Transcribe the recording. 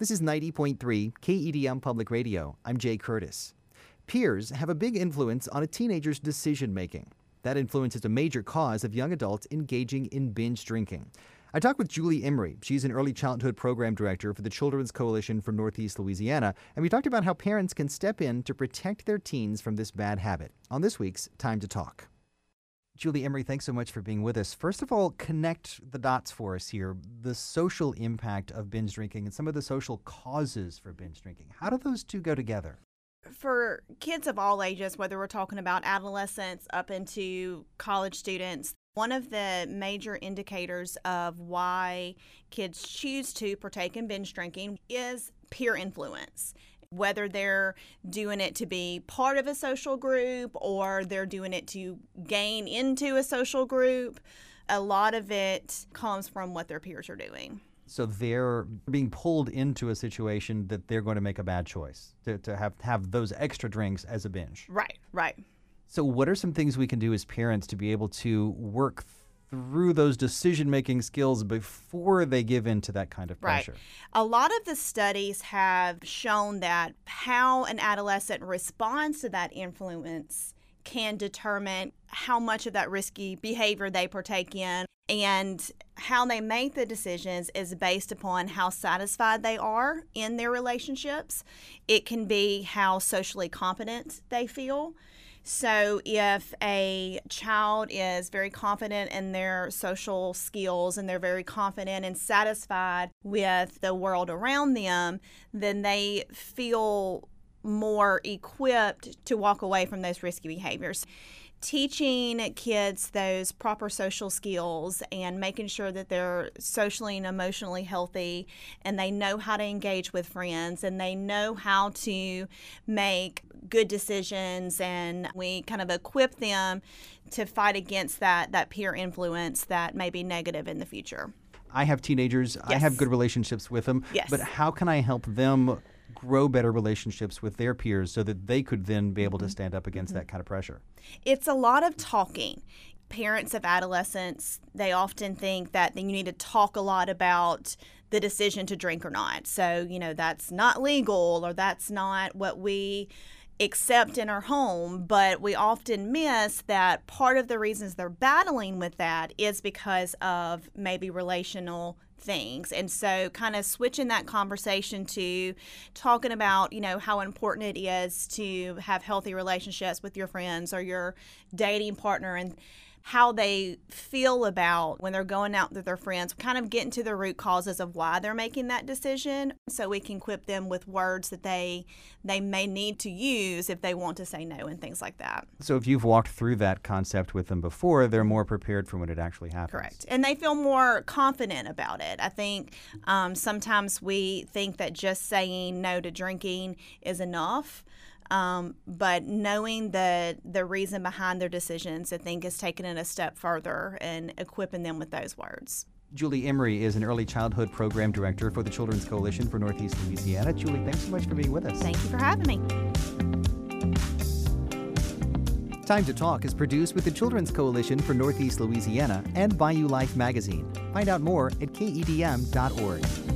This is 90.3 KEDM Public Radio. I'm Jay Curtis. Peers have a big influence on a teenager's decision-making. That influence is a major cause of young adults engaging in binge drinking. I talked with Julie Emery. She's an early childhood program director for the Children's Coalition for Northeast Louisiana, and we talked about how parents can step in to protect their teens from this bad habit on this week's Time to Talk. Julie Emery, thanks so much for being with us. First of all, connect the dots for us here, the social impact of binge drinking and some of the social causes for binge drinking. How do those two go together? For kids of all ages, whether we're talking about adolescents up into college students, one of the major indicators of why kids choose to partake in binge drinking is peer influence. Whether they're doing it to be part of a social group or they're doing it to gain into a social group, a lot of it comes from what their peers are doing. So they're being pulled into a situation that they're going to make a bad choice, to have those extra drinks as a binge. Right. So what are some things we can do as parents to be able to work through those decision-making skills before they give in to that kind of pressure? Right. A lot of the studies have shown that how an adolescent responds to that influence can determine how much of that risky behavior they partake in, and how they make the decisions is based upon how satisfied they are in their relationships. It can be how socially competent they feel. So if a child is very confident in their social skills and they're very confident and satisfied with the world around them, then they feel more equipped to walk away from those risky behaviors. Teaching kids those proper social skills and making sure that they're socially and emotionally healthy and they know how to engage with friends and they know how to make good decisions, and we kind of equip them to fight against that peer influence that may be negative in the future. I have teenagers. Yes. I have good relationships with them. Yes. But how can I help them grow better relationships with their peers so that they could then be able to stand up against that kind of pressure? It's a lot of talking. Parents of adolescents, they often think that you need to talk a lot about the decision to drink or not. So, that's not legal or that's not what we accept in our home, but we often miss that part of the reasons they're battling with that is because of maybe relational things. And so kind of switching that conversation to talking about, how important it is to have healthy relationships with your friends or your dating partner and how they feel about when they're going out with their friends, kind of getting to the root causes of why they're making that decision so we can equip them with words that they may need to use if they want to say no and things like that. So if you've walked through that concept with them before, they're more prepared for when it actually happens. Correct. And they feel more confident about it. I think sometimes we think that just saying no to drinking is enough. But knowing the reason behind their decisions, I think, is taking it a step further and equipping them with those words. Julie Emery is an early childhood program director for the Children's Coalition for Northeast Louisiana. Julie, thanks so much for being with us. Thank you for having me. Time to Talk is produced with the Children's Coalition for Northeast Louisiana and Bayou Life magazine. Find out more at KEDM.org.